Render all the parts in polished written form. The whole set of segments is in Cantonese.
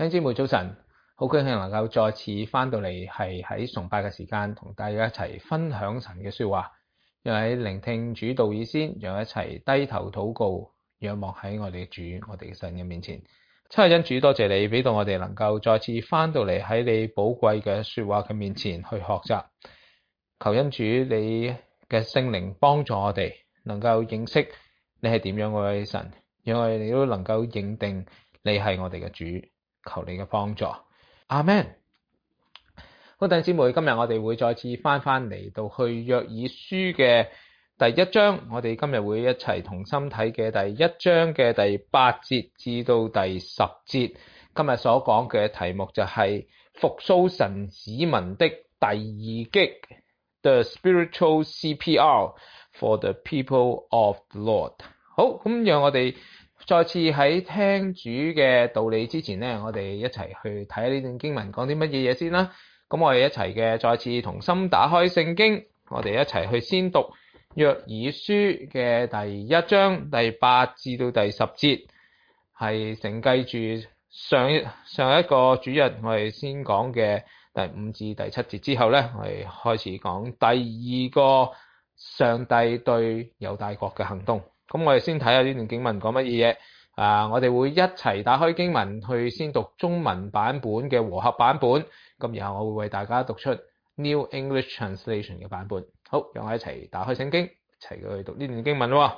弟兄姊妹早晨，好高興能夠再次翻到嚟，係喺崇拜嘅時間，同大家一齊分享神嘅說話。讓喺聆聽主道以先，讓一齊低頭禱告，仰望喺我哋嘅主、我哋嘅神嘅面前。親愛的恩主，多謝你俾到我哋能夠再次翻到嚟喺你寶貴嘅說話嘅面前去學習。求恩主你嘅聖靈幫助我哋，能夠認識你係點樣嘅位神，讓我哋都能夠認定你係我哋嘅主。求你嘅幫助，阿們。好，弟兄姊妹，今日我哋會再次翻嚟到去約珥書嘅第一章，我哋今日會一齊同心睇嘅第一章嘅第8節至到第10節。今日所講嘅題目就係復甦神子民的第二擊 The Spiritual CPR for the People of the Lord。 好，咁讓我哋再次喺聽主嘅道理之前呢，我哋一齊去睇下呢段經文講啲乜嘢先啦。咁我哋一齊嘅再次同心打開聖經，我哋一齊去先讀約珥書嘅第一章第8至到第10節，係承繼住上一個主日我哋先講嘅第5至第7節之後呢，我哋開始講第二個上帝對猶大國嘅行動。咁我哋先睇下呢段經文講乜嘢嘢。我哋會一齊打開經文去先讀中文版本嘅和合版本，咁然後我會為大家讀出 New English Translation 嘅版本。好，讓我一齊打開聖經，一齊去讀呢段經文喎。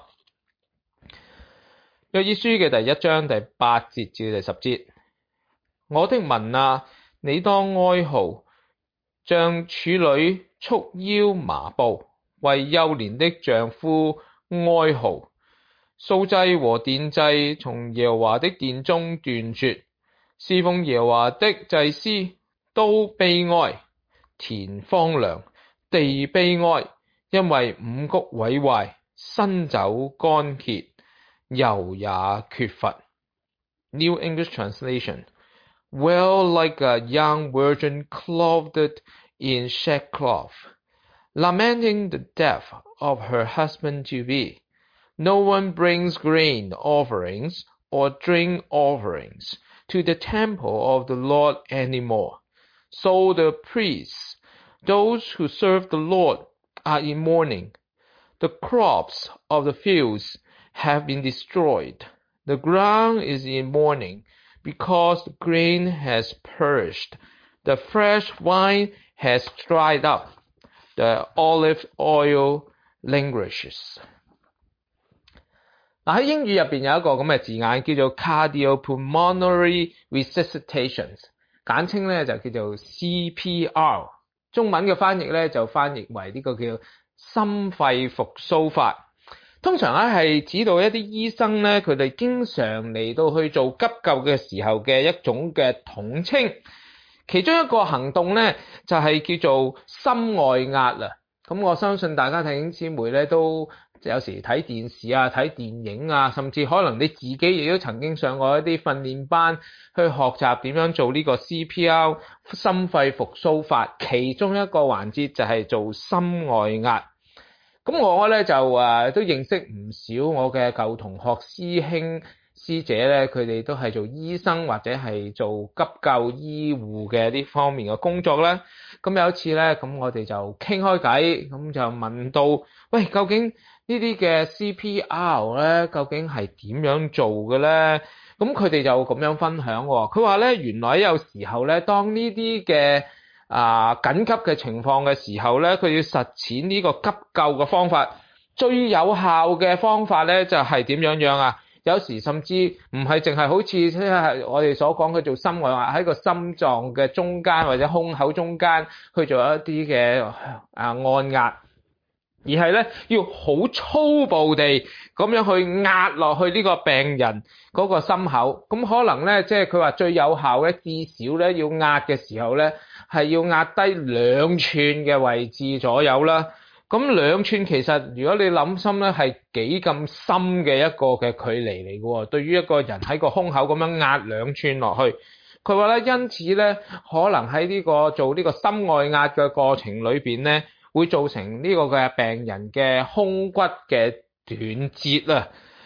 約珥書嘅第一章第8節至第10節，我的民啊，你當哀號，像處女束腰麻布，為幼年的丈夫哀號。素祭和奠祭從耶和華的殿中斷絕，侍奉耶和華的祭司都悲哀，田荒涼，地悲哀，因為五穀毀壞，新酒乾竭，油也缺乏。New English Translation Well, like a young virgin clothed in sackcloth, lamenting the death of her husband to be.No one brings grain offerings or drink offerings to the temple of the Lord anymore. So the priests, those who serve the Lord, are in mourning. The crops of the fields have been destroyed. The ground is in mourning because the grain has perished. The fresh wine has dried up. The olive oil languishes.喺英語入邊有一個咁嘅字眼叫做 cardiopulmonary resuscitation， 簡稱咧就叫做 CPR， 中文嘅翻譯咧就翻譯為呢個叫心肺復甦法。通常咧係指到一啲醫生咧，佢哋經常嚟到去做急救嘅時候嘅一種嘅統稱。其中一個行動咧就係叫做心外壓啦。咁我相信大家弟兄姊妹咧都有時睇電視啊、睇電影啊，甚至可能你自己亦都曾經上過一啲訓練班去學習點樣做呢個 CPR 心肺復甦法，其中一個環節就係做心外壓。咁我咧就都認識唔少我嘅舊同學師兄師姐咧，佢哋都係做醫生或者係做急救醫護嘅呢方面嘅工作啦。咁有一次咧，咁我哋就傾開偈，咁就問到，喂，究竟呢啲嘅 CPR 咧，究竟係點樣做嘅咧？咁佢哋就咁樣分享喎。佢話咧，原來有時候咧，當呢啲嘅緊急嘅情況嘅時候咧，佢要實踐呢個急救嘅方法，最有效嘅方法咧就係點樣啊？有時甚至唔係淨係好似即係我哋所講嘅做心外壓，喺個心臟嘅中間或者胸口中間去做一啲嘅按壓。而係咧要好粗暴地咁樣去壓落去呢個病人嗰個心口，咁可能咧即係佢話最有效咧，至少咧要壓嘅時候咧係要壓低2寸嘅位置左右啦。咁2寸其實如果你諗深咧係幾咁深嘅一個嘅距離嚟嘅喎，對於一個人喺個胸口咁樣壓2寸落去，佢話咧因此咧可能喺呢個做呢個心外壓嘅過程裏邊咧，會造成呢個嘅病人嘅胸骨嘅斷節啊，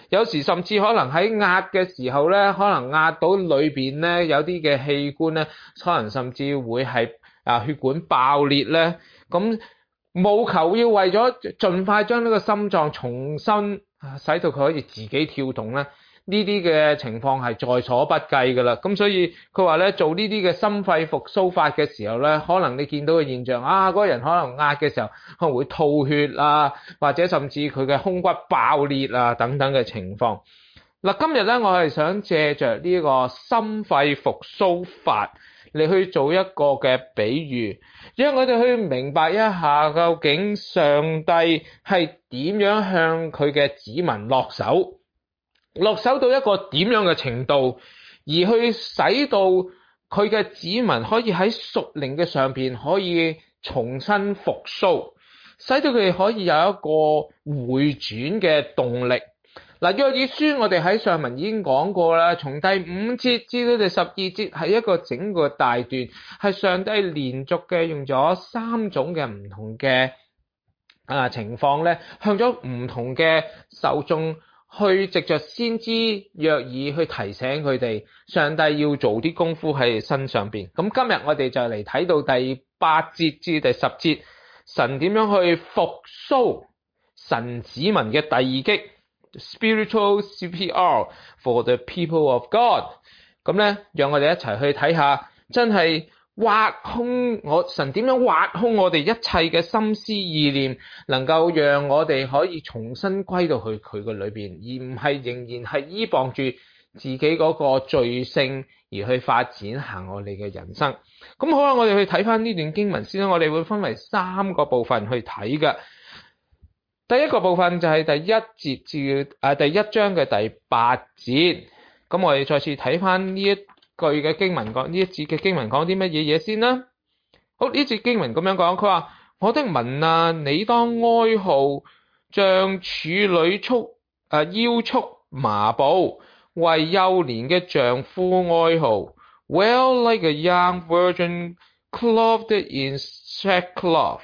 有時甚至可能喺壓嘅時候咧，可能壓到裏邊咧有啲嘅器官咧，可能甚至會係血管爆裂咧。咁務求要為咗盡快將呢個心臟重新使到佢可以自己跳動咧，呢啲嘅情況係在所不計㗎啦。咁所以佢話咧，做呢啲嘅心肺復甦法嘅時候咧，可能你見到嘅現象嗰個人可能壓嘅時候可能會吐血啊，或者甚至佢嘅胸骨爆裂啊等等嘅情況。嗱，今日咧我係想借着呢個心肺復甦法嚟去做一個嘅比喻，讓我哋去明白一下究竟上帝係點樣向佢嘅子民落手到一個點樣嘅程度，而去使到佢嘅子民可以喺屬靈嘅上邊可以重新復甦，使到佢哋可以有一個回轉嘅動力。嗱，約珥書我哋喺上文已經講過啦，從第5節至到第12節係一個整個大段，係上帝連續嘅用咗3種嘅唔同嘅情況咧，向咗唔同嘅受眾去藉着先知約珥去提醒佢哋，上帝要做啲功夫喺身上邊。咁今日我哋就嚟睇到第8節至第10節，神點樣去復甦神子民嘅第二擊。Spiritual CPR for the people of God。 咁咧，讓我哋一齊去睇下，真係挖空神點樣挖空我哋一切嘅心思意念，能夠讓我哋可以重新歸到去佢嘅裏邊，而唔係仍然係依傍住自己嗰個罪性而去發展行我哋嘅人生。咁好啦，我哋去睇翻呢段經文先啦。我哋會分為3個部分去睇嘅。第一個部分就係第1節至第1章嘅第8節。咁我哋再次睇翻呢一句嘅經文講，呢一節嘅經文講啲乜嘢嘢先啦。好，呢節經文咁樣講，佢話：我的民啊，你當哀號，像處女腰束麻布，為幼年嘅丈夫哀號。Wail like a young virgin clothed in sackcloth,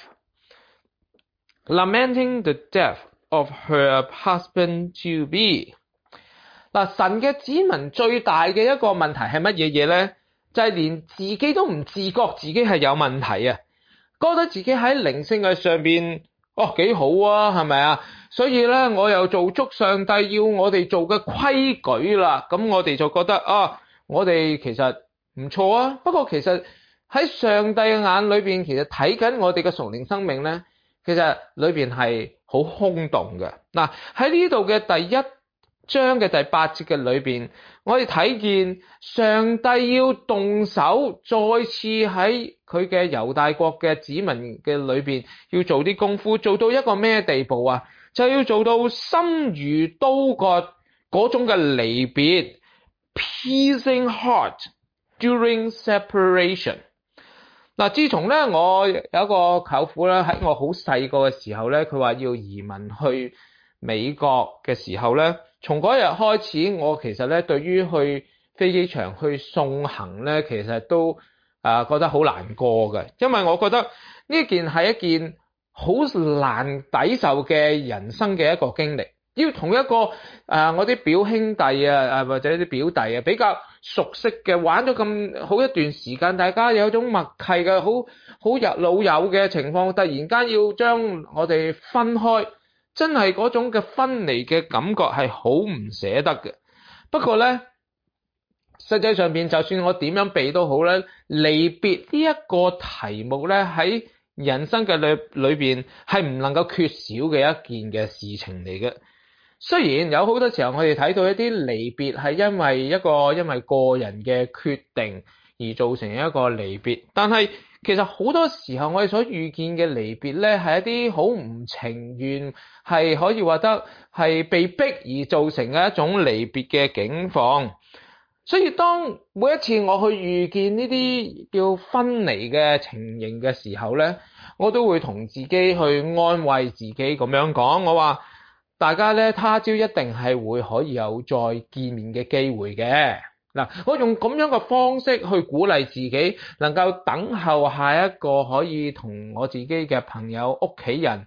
lamenting the death of her husband to be。 嗱，神嘅子民最大嘅一個問題係乜嘢嘢咧？就係連自己都唔自覺自己係有問題啊，覺得自己喺靈性嘅上邊幾好啊，係咪啊？所以咧，我又做足上帝要我哋做嘅規矩啦，咁我哋就覺得我哋其實唔錯啊。不過其實喺上帝嘅眼裏邊，其實睇緊我哋嘅屬靈生命咧，其實裏邊係好空洞嘅。嗱，喺呢度嘅第1章嘅第8節嘅裏邊，我哋睇見上帝要動手，再次喺佢嘅猶大國嘅子民嘅裏邊要做啲功夫，做到一個咩地步啊？就要做到心如刀割嗰種嘅離別 ，piercing heart during separation。嗱，自從咧我有一個舅父咧，喺我好細個嘅時候咧，佢話要移民去美國嘅時候咧，從嗰日開始，我其實咧對於去飛機場去送行咧，其實都覺得好難過嘅，因為我覺得呢件係一件好難抵受嘅人生嘅一個經歷，要同一個我啲表兄弟或者啲表弟比較熟悉嘅，玩咗咁好一段時間，大家有一種默契嘅好老友嘅情況，突然間要將我哋分開。真係嗰種嘅分離嘅感覺係好唔捨得嘅。不過咧，實際上邊就算我點樣避都好咧，離別呢一個題目咧，喺人生嘅裏邊係唔能夠缺少嘅一件嘅事情嚟嘅。雖然有好多時候我哋睇到一啲離別係因為個人嘅決定而造成一個離別，但係其實好多時候我哋所遇見嘅離別咧，係一啲好唔情願，係可以話得係被逼而造成嘅一種離別嘅境況。所以當每一次我去遇見呢啲叫分離嘅情形嘅時候咧，我都會同自己去安慰自己咁樣講，我話大家咧他朝一定係會可以有再見面嘅機會嘅。嗱，我用咁樣嘅方式去鼓勵自己，能夠等候下一個可以同我自己嘅朋友、屋企人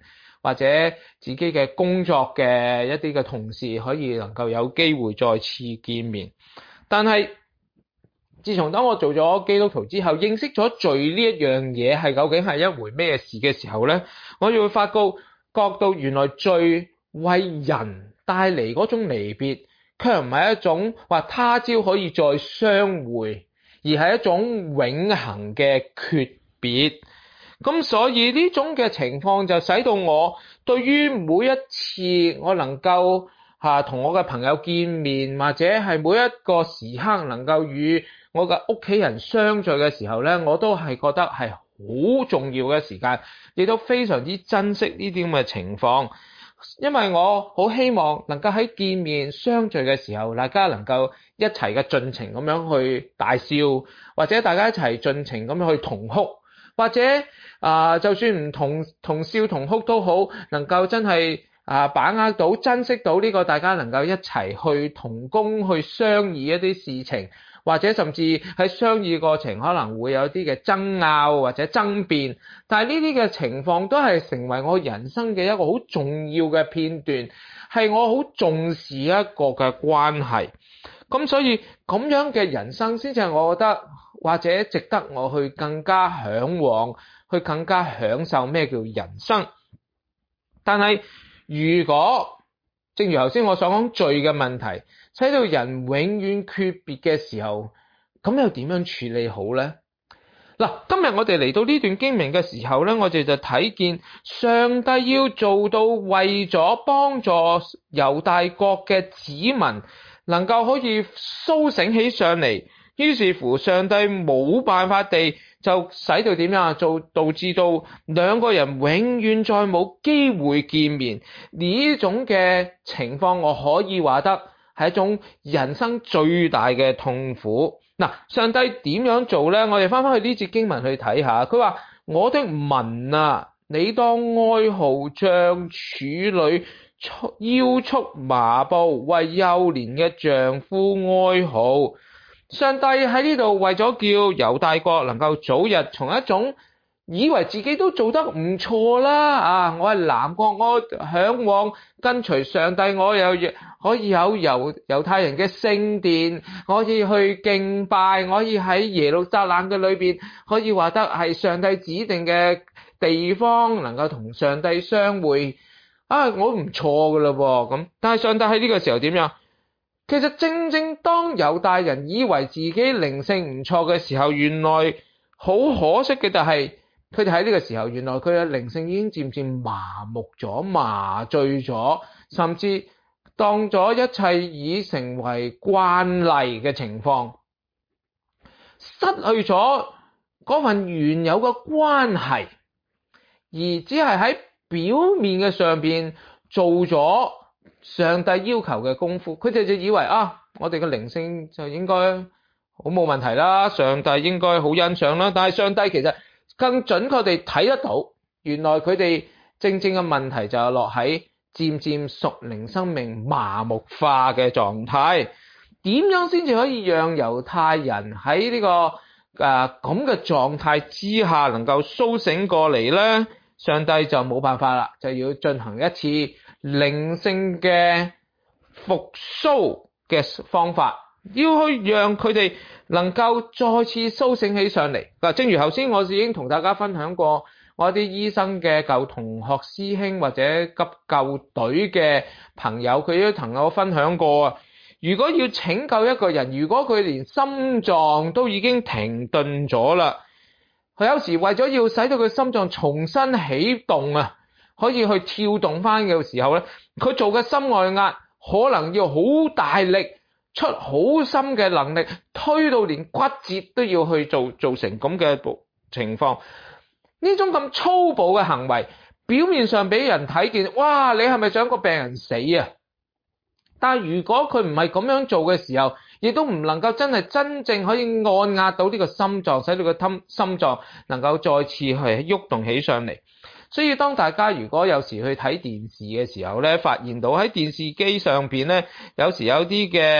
或者自己嘅工作嘅一啲嘅同事可以能夠有機會再次見面。但係自從當我做咗基督徒之後，認識咗罪呢一樣嘢係究竟係一回咩事嘅時候咧，我就會覺到原來罪為人帶嚟嗰種離別，卻唔係一種話他朝可以再相會，而係一種永恆嘅訣別。咁所以呢種嘅情況就使到我對於每一次我能夠同我嘅朋友見面，或者係每一個時刻能夠與我嘅屋企人相聚嘅時候咧，我都係覺得係好重要嘅時間，亦都非常之珍惜呢啲咁嘅情況。因為我好希望能夠喺見面相聚嘅時候，大家能夠一齊嘅盡情咁樣去大笑，或者大家一齊盡情咁樣去同哭，或者就算唔同笑同哭都好，能夠真係把握到珍惜到呢個大家能夠一齊去同工去商議一啲事情，或者甚至喺商議過程可能會有啲嘅爭拗或者爭辯，但係呢啲嘅情況都係成為我人生嘅一個好重要嘅片段，係我好重視一個嘅關係。咁所以咁樣嘅人生先至係我覺得或者值得我去更加嚮往，去更加享受咩叫人生。但係如果正如頭先我所講罪嘅問題使到人永遠訣別嘅時候，咁又點樣處理好呢？嗱，今日我哋嚟到呢段經文嘅時候咧，我哋就睇見上帝要做到為咗幫助猶大國嘅子民能夠可以甦醒起上嚟，於是乎上帝冇辦法地就使到點樣導致到兩個人永遠再冇機會見面。呢種嘅情況我可以話得係一種人生最大嘅痛苦。嗱，上帝點樣做呢？我哋翻去呢節經文去睇下，佢話：我的民啊，你當哀號，像處女腰束麻布，為幼年嘅丈夫哀號。上帝喺呢度為咗叫猶大國能夠早日從一種以為自己都做得唔錯啦，我係南國，我嚮往跟隨上帝，我又可以有猶太人嘅聖殿，我可以去敬拜，我可以喺耶路撒冷嘅裏邊可以話得係上帝指定嘅地方，能夠同上帝相會，我唔錯噶啦咁。但係上帝喺呢個時候點樣？其實正正當猶大人以為自己靈性唔錯嘅時候，原來好可惜嘅就係佢哋喺呢個時候，原來佢嘅靈性已經漸漸麻木咗、麻醉咗，甚至當咗一切已成為慣例嘅情況，失去咗嗰份原有嘅關係，而只係喺表面嘅上邊做咗上帝要求嘅功夫。佢哋就以為我哋嘅靈性就應該好冇問題啦，上帝應該好欣賞啦。但係上帝其實更準確地睇得到，原來佢哋正正嘅問題就係落喺漸漸屬靈生命麻木化嘅狀態。點樣先至可以讓猶太人喺呢個咁嘅狀態之下能夠甦醒過嚟呢？上帝就冇辦法啦，就要進行一次靈性嘅復甦嘅方法，要去讓佢哋能夠再次甦醒起上嚟。正如頭先我已經同大家分享過，我啲醫生嘅舊同學師兄或者急救隊嘅朋友，佢都同我分享過，如果要拯救一個人，如果佢連心臟都已經停頓咗啦，佢有時為咗要使到佢心臟重新起動可以去跳動翻嘅時候咧，佢做嘅心外壓可能要好大力，出好深嘅能力，推到連骨折都要去做成咁嘅情況。呢種咁粗暴嘅行為，表面上俾人睇見，哇！你係咪想個病人死啊？但係如果佢唔係咁樣做嘅時候，亦都唔能夠真正可以按壓到呢個心臟，使到個心臟能夠再次去喐動起上嚟。所以當大家如果有時去睇電視嘅時候咧，發現到喺電視機上邊咧，有時有啲嘅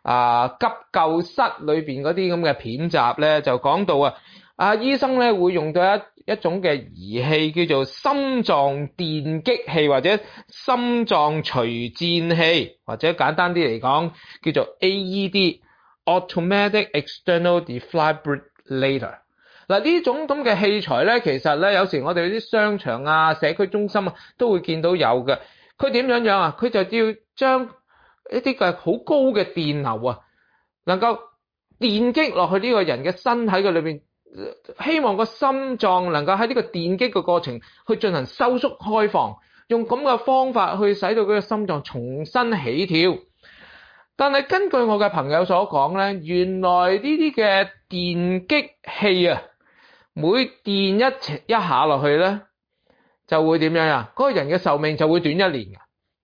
急救室裏邊嗰啲咁嘅片集咧，就講到醫生咧會用到一種嘅儀器叫做心臟電擊器或者心臟除顫器，或者簡單啲嚟講叫做 AED。Automatic External Defibrillator。嗱，呢種咁嘅器材咧，其實咧有時我哋啲商場啊、社區中心啊都會見到有嘅。佢點樣啊？佢就要將一啲嘅好高嘅電流啊，能夠電擊落去呢個人嘅身體嘅裏邊，希望個心臟能夠喺呢個電擊嘅過程去進行收縮開放，用咁嘅方法去使到佢嘅心臟重新起跳。但係根據我嘅朋友所講咧，原來呢啲嘅電擊器啊，每電一下落去咧，就會點樣啊？嗰個人嘅壽命就會短1年嘅。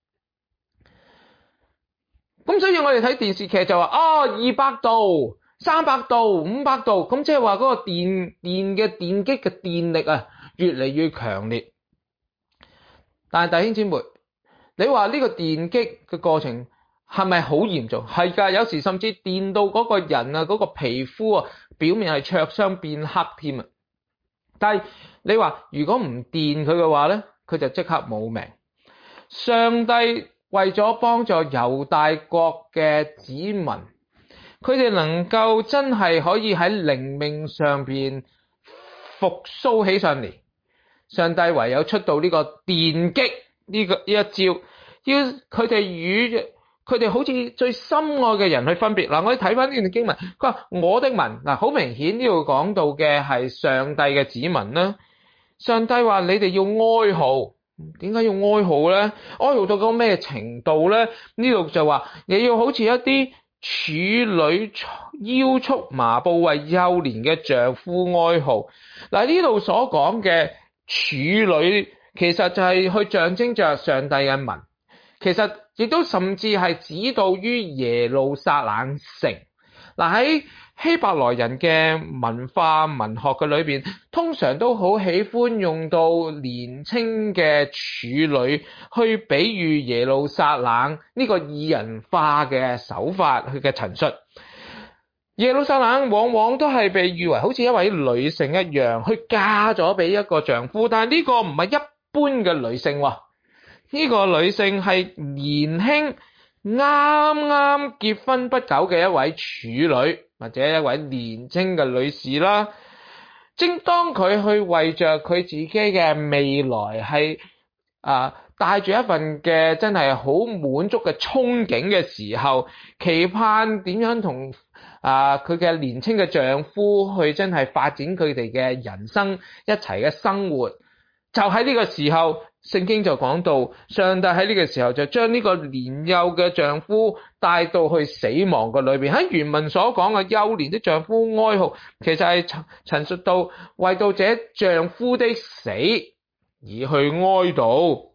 咁所以我哋睇電視劇就話200度、300度、500度，咁即係話嗰個電擊嘅電力啊，越嚟越強烈。但係弟兄姊妹，你話呢個電擊嘅過程係咪好嚴重？係㗎，有時甚至電到嗰個人啊，嗰個皮膚啊，表面係灼傷變黑添啊！但係你話如果唔電佢嘅話咧，佢就即刻冇命。上帝為咗幫助猶大國嘅子民，佢哋能夠真係可以喺靈命上邊復甦起上嚟，上帝唯有出到呢個電擊呢一招，要佢哋與佢哋好似最深愛嘅人去分別。嗱，我哋睇翻呢段經文，佢話我的民，嗱，好明顯呢度講到嘅係上帝嘅子民啦。上帝話你哋要哀號，點解要哀號咧？哀號到個咩程度咧？呢度就話你要好似一啲處女腰束麻布為幼年嘅丈夫哀號。嗱，呢度所講嘅處女其實就係去象徵着上帝嘅民，其實亦都甚至係指導於耶路撒冷城。嗱，喺希伯來人嘅文化文學嘅裏邊，通常都好喜歡用到年青嘅處女去比喻耶路撒冷呢個擬人化嘅手法佢嘅陳述。耶路撒冷往往都係被譽為好似一位女性一樣，去嫁咗俾一個丈夫，但係呢個唔係一般嘅女性喎。呢個女性係年輕啱啱結婚不久嘅一位處女，或者一位年輕嘅女士啦。正當佢去為着佢自己嘅未來係帶住一份嘅真係好滿足嘅憧憬嘅時候，期盼點樣同佢嘅年輕嘅丈夫去真係發展佢哋嘅人生，一齊嘅生活。就喺呢個時候，聖經就講到上帝喺呢個時候就將呢個年幼嘅丈夫帶到去死亡嘅裏邊。喺原文所講嘅幼年的丈夫哀號，其實係陳述到為到這丈夫的死而去哀悼。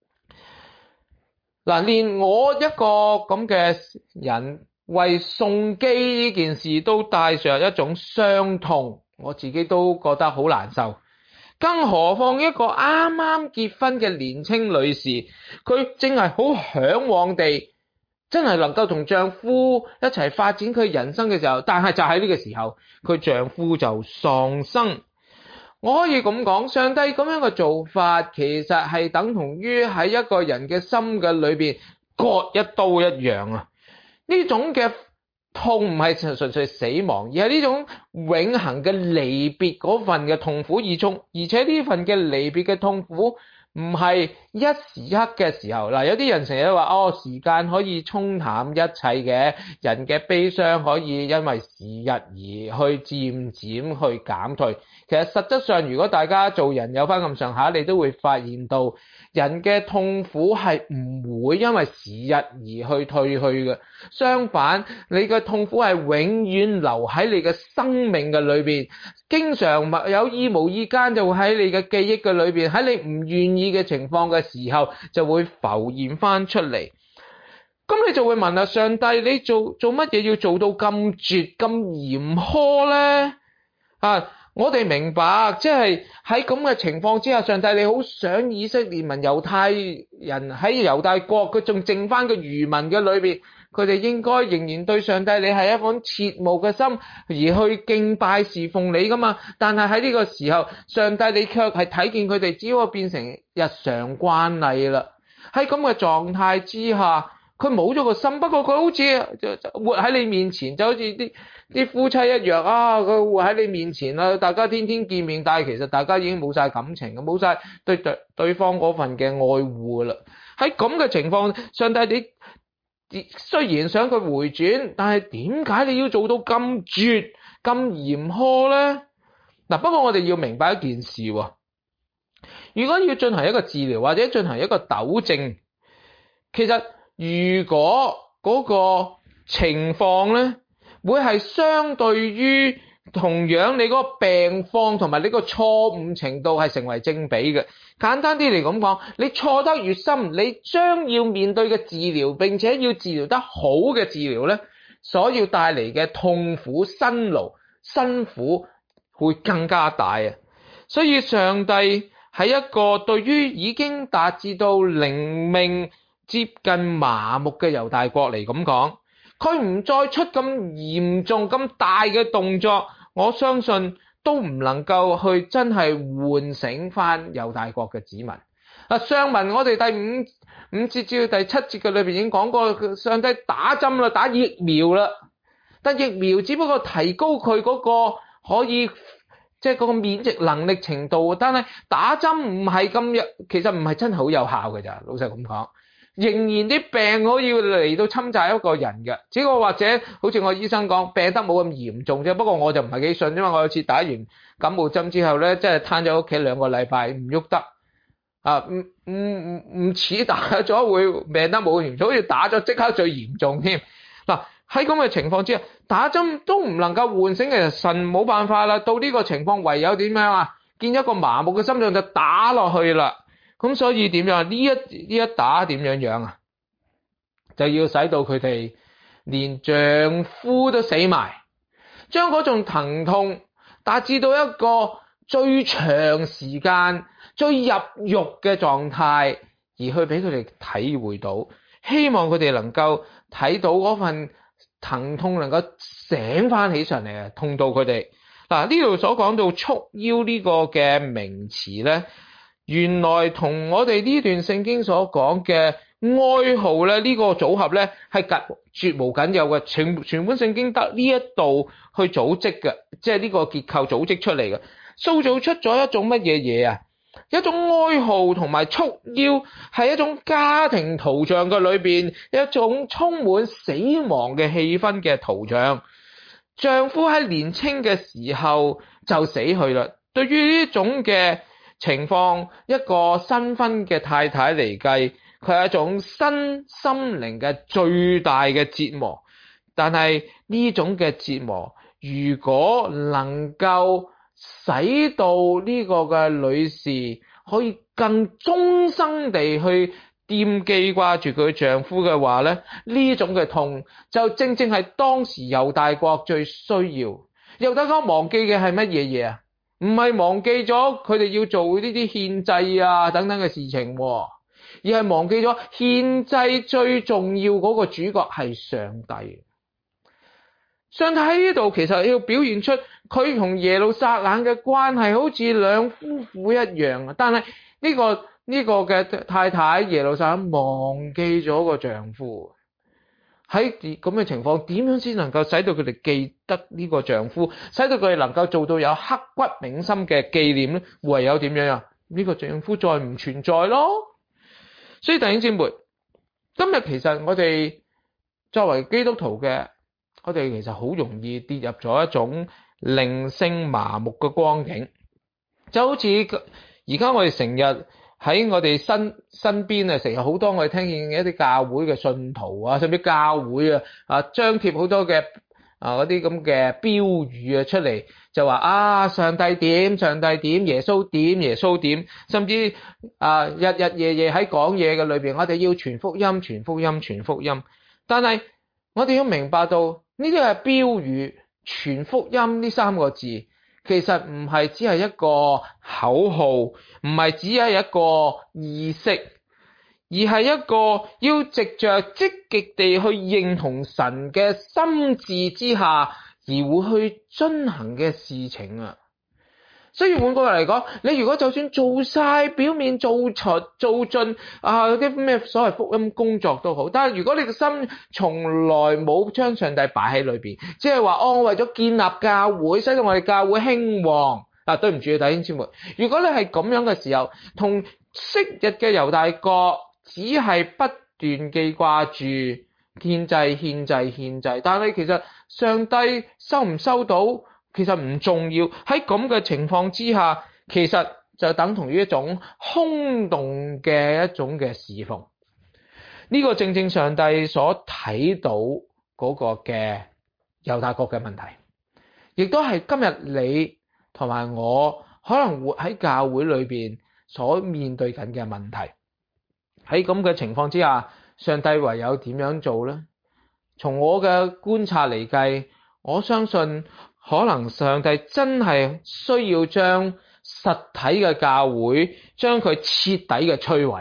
嗱，連我一個咁嘅人為送機呢件事都帶上一種傷痛，我自己都覺得好難受。更何況一個啱啱結婚嘅年輕女士，佢正係好嚮往地真係能夠同丈夫一齊發展佢人生嘅時候，但係就喺呢個時候，佢丈夫就喪生。我可以咁講，上帝咁樣嘅做法，其實係等同於喺一個人嘅心嘅裏邊割一刀一樣啊！呢種嘅痛唔係純粹死亡，而係呢種永恆嘅離別嗰份嘅痛苦而且呢份嘅離別嘅痛苦唔係一時一刻嘅時候。嗱，有啲人成日都話時間可以沖淡一切嘅，人嘅悲傷可以因為時日而去漸漸去減退。其實實質上，如果大家做人有翻咁上下，你都會發現到人嘅痛苦係唔會因為時日而去退去嘅。相反，你嘅痛苦係永遠留喺你嘅生命嘅裏邊，經常有意無意間就會喺你嘅記憶嘅裏邊，喺你唔願意嘅情況嘅時候就會浮現翻出嚟。咁你就會問上帝，你做乜嘢要做到咁絕咁嚴苛呢？我哋明白，即係喺咁嘅情況之下，上帝你好想以色列民猶太人喺猶大國，佢仲剩翻個餘民嘅裏邊， 佢哋應該仍然對上帝你係一顆切慕嘅心而去敬拜侍奉你噶嘛。但係喺呢個時候，上帝你卻係睇見佢哋只可以變成日常慣例啦。喺咁嘅狀態之下，佢冇咗個心，不過佢好似活喺你面前，就好似啲夫妻一樣啊！佢活喺你面前啦，大家天天見面，但係其實大家已經冇晒感情，冇晒對方嗰份嘅愛護啦。喺咁嘅情況，上帝你雖然想佢回轉，但係點解你要做到咁絕、咁嚴苛咧？嗱，不過我哋要明白一件事喎，如果要進行一個治療或者進行一個糾正，其實如果嗰個情況咧，會係相對於同樣你嗰個病況同埋你個錯誤程度係成為正比嘅。簡單啲嚟咁講，你錯得越深，你將要面對嘅治療並且要治療得好嘅治療咧，所要帶嚟嘅痛苦、辛勞、辛苦會更加大啊！所以上帝喺一個對於已經達至到靈命接近麻木嘅猶大國嚟咁講，佢唔再出咁嚴重咁大嘅動作，我相信都唔能夠去真係喚醒翻猶大國嘅子民。上文我哋第五節至到第七節嘅裏邊已經講過，上帝打針啦，打疫苗啦，但疫苗只不過提高佢嗰個可以即係嗰個免疫能力程度，但係打針唔係咁其實唔係真係好有效嘅咋，老實咁講。仍然啲病可以嚟到侵襲一個人嘅，只不過或者好似我醫生講，病得冇咁嚴重啫。不過我就唔係幾信，因為我有次打完感冒針之後咧，即係攤咗屋企2個禮拜唔喐得啊，唔似打咗會病得冇咁嚴重，好似打咗即刻最嚴重添。嗱，喺咁嘅情況之下，打針都唔能夠喚醒，其實神冇辦法啦。到呢個情況唯有點樣啊？見一個麻木嘅心臟就打落去啦。咁所以點樣？呢一打點樣啊？就要使到佢哋連丈夫都死埋，將嗰種疼痛達至到一個最長時間、最入肉嘅狀態，而去俾佢哋體會到，希望佢哋能夠睇到嗰份疼痛能夠醒翻起上嚟啊，痛到佢哋。嗱，呢度所講到束腰呢個嘅名詞咧，原來同我哋呢段聖經所講嘅哀號咧，呢個組合咧係絕無僅有嘅，全本聖經得呢一度去組織嘅，即係呢個結構組織出嚟嘅，塑造出咗一種乜嘢嘢啊？一種哀號同埋束腰係一種家庭圖像嘅裏邊，一種充滿死亡嘅氣氛嘅圖像。丈夫喺年青嘅時候就死去啦。對於呢種嘅情況，一個新婚嘅太太嚟計，佢係一種身心靈嘅最大嘅折磨。但係呢種嘅折磨，如果能夠使到呢個嘅女士可以更終生地去惦記掛住佢丈夫嘅話咧，呢種嘅痛就正正係當時猶大國最需要。猶大國忘記嘅係乜嘢嘢啊？唔係忘記咗佢哋要做呢啲獻祭啊等等嘅事情，而係忘記咗獻祭最重要嗰個主角係上帝。上帝喺呢度其實要表現出佢同耶路撒冷嘅關係好似兩夫婦一樣，但係呢個嘅太太耶路撒冷忘記咗個丈夫。喺咁嘅情況，點樣先能夠使到佢哋記得呢個丈夫，使到佢哋能夠做到有刻骨銘心嘅紀念咧？唯有點樣啊？呢個丈夫再唔存在咯。所以弟兄姊妹，今日其實我哋作為基督徒嘅，我哋其實好容易跌入咗一種靈性麻木嘅光景，就好似而家我哋成日喺我哋身邊啊，成日好多我哋聽見嘅一啲教會嘅信徒啊，甚至教會張貼好多嘅嗰啲咁嘅標語出嚟，就話上帝點，上帝點，耶穌點，耶穌點，甚至日日夜夜喺講嘢嘅裏邊，我哋要傳福音，傳福音，傳福音。但係我哋要明白到呢啲係標語，傳福音呢3個字。其實唔係只係一個口號，唔係只係一個意識，而而係一個要藉着積極地去認同神嘅心志之下而會去遵行嘅事情啊。所以換句話嚟講，你如果就算做晒表面做盡啲咩所謂福音工作都好，但係如果你嘅心從來冇將上帝擺喺裏邊，即係話我為咗建立教會，使到我哋教會興旺。對唔住弟兄姊妹，如果你係咁樣嘅時候，同昔日嘅猶大國只係不斷記掛住獻祭，但係其實上帝收唔收到其實唔重要。喺咁嘅情況之下，其實就等同於一種空洞嘅一種嘅侍奉。呢個正正上帝所睇到嗰個嘅猶大國嘅問題，亦都係今日你同埋我可能活喺教會裏邊所面對緊嘅問題。喺咁嘅情況之下，上帝唯有點樣做呢？從我嘅觀察嚟計，我相信可能上帝真係需要將實體嘅教會將佢徹底嘅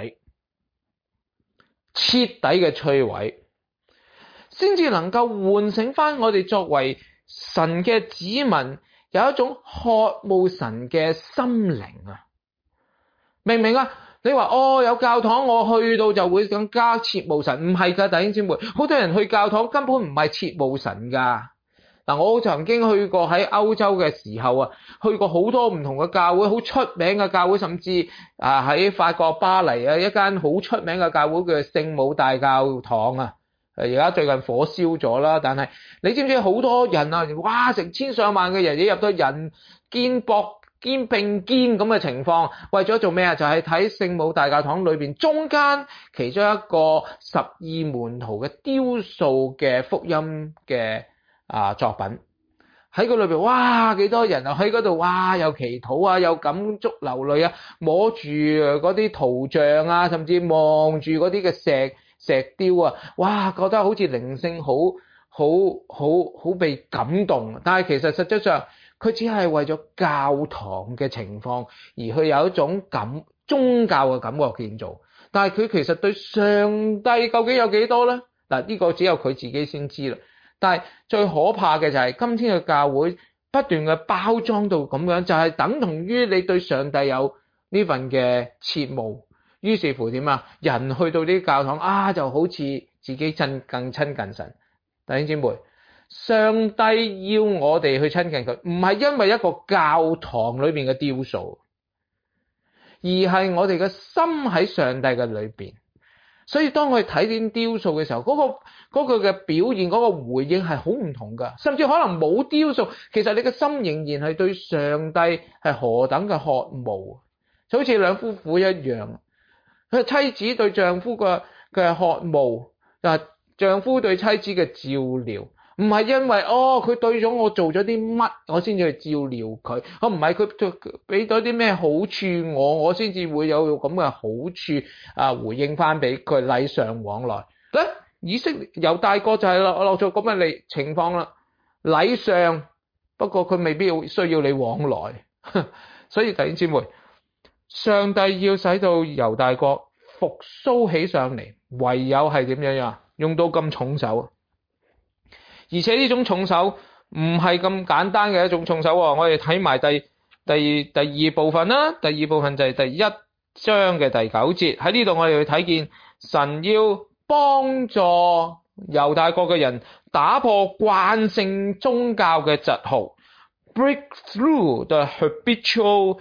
摧毀，先至能夠喚醒翻我哋作為神嘅子民有一種渴慕神嘅心靈啊！明唔明啊？你話有教堂我去到就會更加切慕神，唔係㗎弟兄姊妹，好多人去教堂根本唔係切慕神㗎。我曾經去過喺歐洲嘅時候啊，去過好多唔同嘅教會，好出名嘅教會，甚至喺法國巴黎一間好出名嘅教會叫聖母大教堂啊。而家最近火燒咗啦，但係你知唔知好多人啊？哇，成千上萬嘅人已入到人肩並肩咁嘅情況，為咗做咩啊？就係睇聖母大教堂裏邊中間其中一個12門徒嘅雕塑嘅福音嘅作品喺個裏邊，哇幾多人啊喺嗰度，哇又祈禱啊，又感觸流淚啊，摸住嗰啲圖像啊，甚至望住嗰啲嘅石雕啊，哇覺得好似靈性好被感動。但係其實實際上佢只係為咗教堂嘅情況而去有一種宗教嘅感覺建造，但係佢其實對上帝究竟有幾多呢？呢個只有佢自己先知啦。但係最可怕嘅就係今天嘅教會不斷嘅包裝到咁樣，就係等同於你對上帝有呢份嘅切慕，於是乎點啊？人去到啲教堂就好似自己更親近神。弟兄姊妹，上帝要我哋去親近佢，唔係因為一個教堂裏面嘅雕塑，而係我哋嘅心喺上帝嘅裏邊。所以當我哋睇見雕塑嘅時候，嗰個嘅表現，嗰個回應係好唔同噶。甚至可能冇雕塑，其實你嘅心仍然係對上帝係何等嘅渴慕，就好似兩夫婦一樣。妻子對丈夫嘅渴慕，丈夫對妻子嘅照料，唔係因為佢對咗我做咗啲乜，我先至去照料佢。唔係佢俾咗啲咩好處我先至會有咁嘅好處回應翻俾佢，禮尚往來。以色列猶大國就係落咗咁嘅情況啦，禮尚，不過佢未必需要你往來。所以弟兄姊妹，上帝要使到猶大國復甦起上嚟，唯有係點樣用到咁重手。而且呢種重手唔係咁簡單嘅一種重手。我哋睇埋第二部分啦。第二部分就係第1章嘅第9節。喺呢度我哋會睇見神要幫助猶大國嘅人打破慣性宗教嘅疾號 ，break through the habitual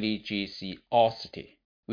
religiosity。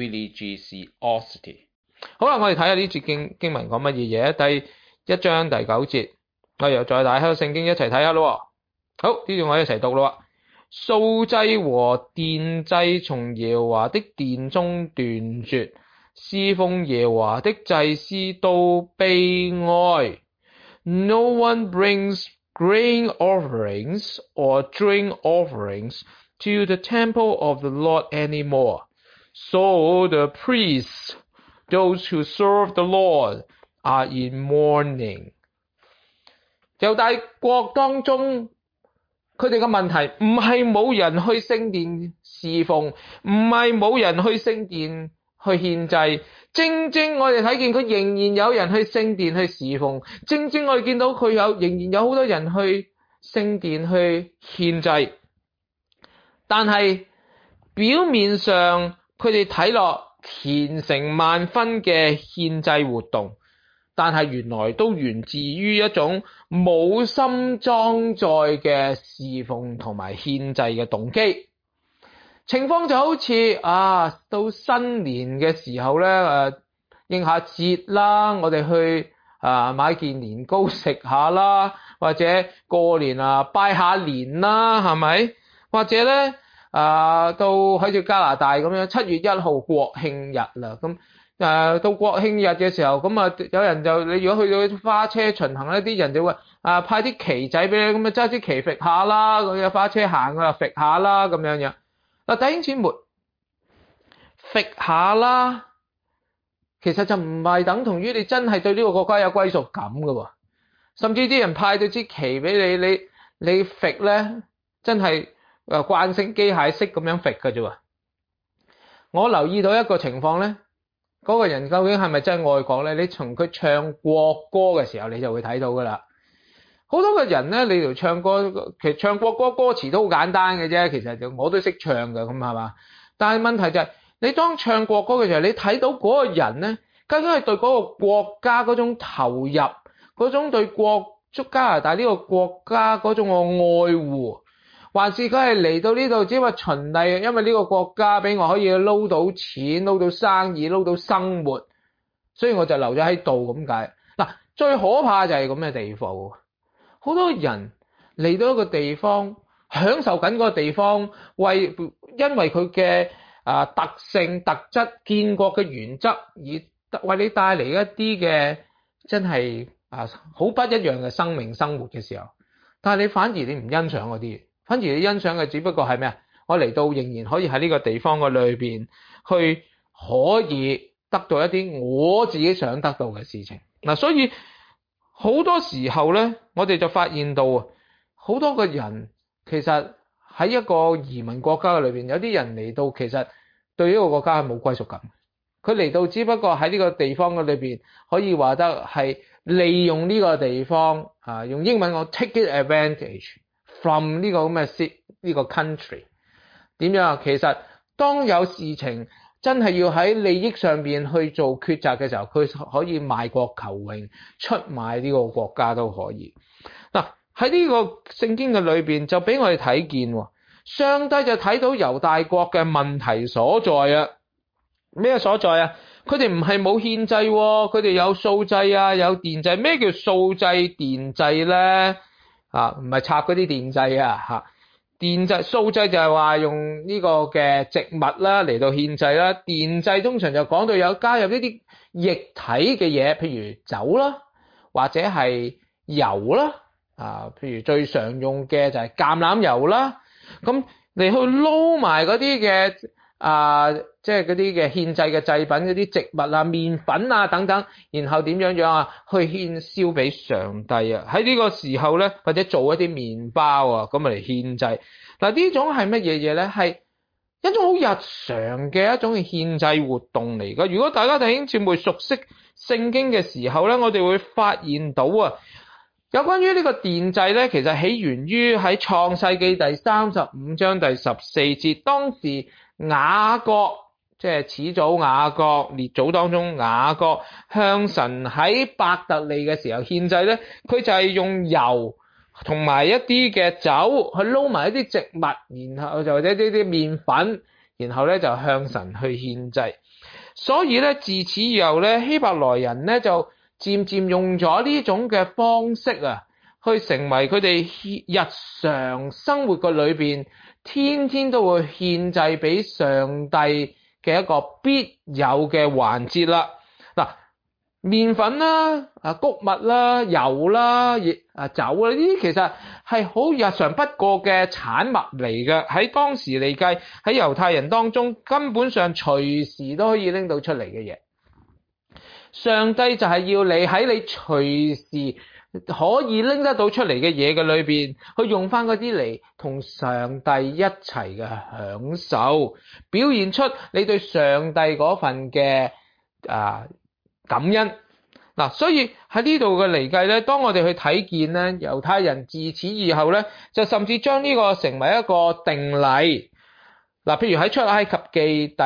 好啦，我哋睇下呢節經文講乜嘢。第1章第9節。我又再打開聖經一齊睇下咯。好，呢度我一齊讀咯。素祭和奠祭從耶和華的殿中斷絕，侍奉耶和華的祭司都悲哀。No one brings grain offerings or drink offerings to the temple of the Lord anymore. So the priests, those who serve the Lord, are in mourning. 猶大國當中，佢哋嘅問題唔係冇人去聖殿侍奉，唔係冇人去聖殿去獻祭，正正我哋睇見佢仍然有人去聖殿去侍奉，正正我哋見到佢仍然有好多人去聖殿去獻祭，但係表面上佢哋睇落虔誠萬分嘅獻祭活動，但係原來都源自於一種冇心裝載嘅侍奉同埋獻祭嘅動機。情況就好似到新年嘅時候咧，應下節啦，我哋去買件年糕食下啦，或者過年拜下年啦，係咪？或者咧到喺住加拿大咁樣7月1號國慶日啦，咁到國慶日嘅時候，咁有人就你如果去到花車巡行咧，啲人就會派啲旗仔俾你，咁揸支旗揈下啦，嗰啲花車行揈下啦咁樣樣。嗱，弟兄姊妹，揈下啦，其實就唔係等同於你真係對呢個國家有歸屬感㗎喎。甚至啲人派咗支旗俾你揈咧，真係慣性機械式咁樣揈㗎啫喎。我留意到一個情況咧，嗰個人究竟係咪真係愛國咧？你從佢唱國歌嘅時候，你就會睇到㗎啦。好多個人咧，你條唱歌，其實唱國歌歌詞都好簡單嘅啫，其實我都識唱㗎，咁係嘛？但係問題就係，你當唱國歌嘅時候，你睇到嗰個人咧，究竟係對嗰個國家嗰種投入，嗰種對加拿大呢個國家嗰種嘅愛護，還是佢係嚟到呢度只係話循例，因為呢個國家俾我可以撈到錢、撈到生意、撈到生活，所以我就留咗喺度咁解。嗱，最可怕就係咁嘅地步。好多人嚟到一個地方，享受緊嗰個地方，因為佢嘅特性、特質、建國嘅原則，而為你帶嚟一啲嘅真係好不一樣嘅生活嘅時候，但係你反而你唔欣賞嗰啲，反而你欣賞嘅只不過係咩啊？我嚟到仍然可以喺呢個地方嘅裏邊去可以得到一啲我自己想得到嘅事情。嗱，所以好多時候咧，我哋就發現到好多個人其實喺一個移民國家嘅裏邊，有啲人嚟到其實對呢個國家係冇歸屬感，佢嚟到只不過喺呢個地方嘅裏邊可以話得係利用呢個地方用英文講 take it advantage from 呢個咁嘅呢個 country。 點樣啊？其實當有事情真係要喺利益上邊去做抉擇嘅時候，佢可以賣國求榮，出賣呢個國家都可以。嗱，喺呢個聖經嘅裏邊就俾我哋睇見，上帝就睇到猶大國嘅問題所在啊。咩所在啊？佢哋唔係冇獻祭，佢哋有素祭有奠祭。咩叫素祭奠祭咧？唔係插嗰啲電掣奠祭、素祭就係話用呢個嘅植物啦嚟到獻祭啦。奠祭通常就講到有加入呢啲液體嘅嘢，譬如酒啦，或者係油啦，譬如最常用嘅就係橄欖油啦。咁嚟去撈埋嗰啲嘅即係嗰啲嘅獻祭嘅祭品，嗰啲植物麵粉等等，然後點樣去獻燒俾上帝喺呢個時候咧，或者做一啲麵包咁嚟獻祭。嗱，呢種係乜嘢嘢咧？係一種好日常嘅一種獻祭活動嚟㗎。如果大家弟兄姊妹熟悉聖經嘅時候咧，我哋會發現到有關於呢個奠祭咧，其實起源於喺創世記第35章第14節，當時雅各即係始祖雅各列祖當中，雅各向神喺伯特利嘅時候獻祭咧，佢就係用油同埋一啲嘅酒去撈埋一啲植物，然後就或者呢啲麵粉，然後咧就向神去獻祭。所以咧自此以後咧，希伯來人咧就漸漸用咗呢種嘅方式去成為佢哋日常生活嘅裏邊，天天都會獻祭俾上帝嘅一個必有嘅環節啦。嗱，麵粉啦、穀物啦、油啦、酒啦，呢啲其實係好日常不過嘅產物嚟嘅。喺當時嚟計，喺猶太人當中，根本上隨時都可以拎到出嚟嘅嘢。上帝就係要你喺你隨時可以拎得到出嚟嘅嘢嘅裏邊，去用翻嗰啲嚟同上帝一齊嘅享受，表現出你對上帝嗰份嘅感恩。嗱，所以喺呢度嘅嚟計咧，當我哋去睇見咧，猶太人自此以後咧，就甚至將呢個成為一個定例。嗱，譬如喺出埃及記第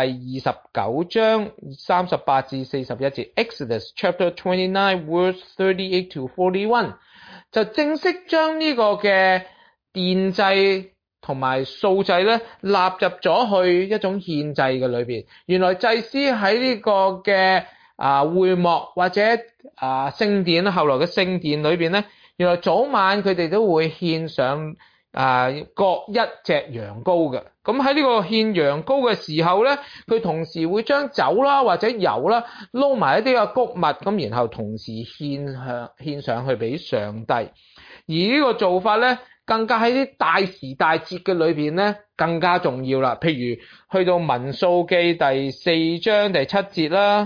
29章38至41節 ，Exodus chapter 29 verse 38 to 41，就正式將呢個嘅奠祭同埋素祭咧納入咗去一種獻祭嘅裏邊。原來祭司喺呢個嘅會幕或者聖殿，後來嘅聖殿裏邊咧，原來早晚佢哋都會獻上各一隻羊羔嘅。咁喺呢個獻羊羔嘅時候咧，佢同時會將酒啦或者油啦撈埋一啲嘅穀物，咁然後同時獻上去俾上帝。而呢個做法咧，更加喺啲大時大節嘅裏邊咧，更加重要啦。譬如去到民數記第4章第7節啦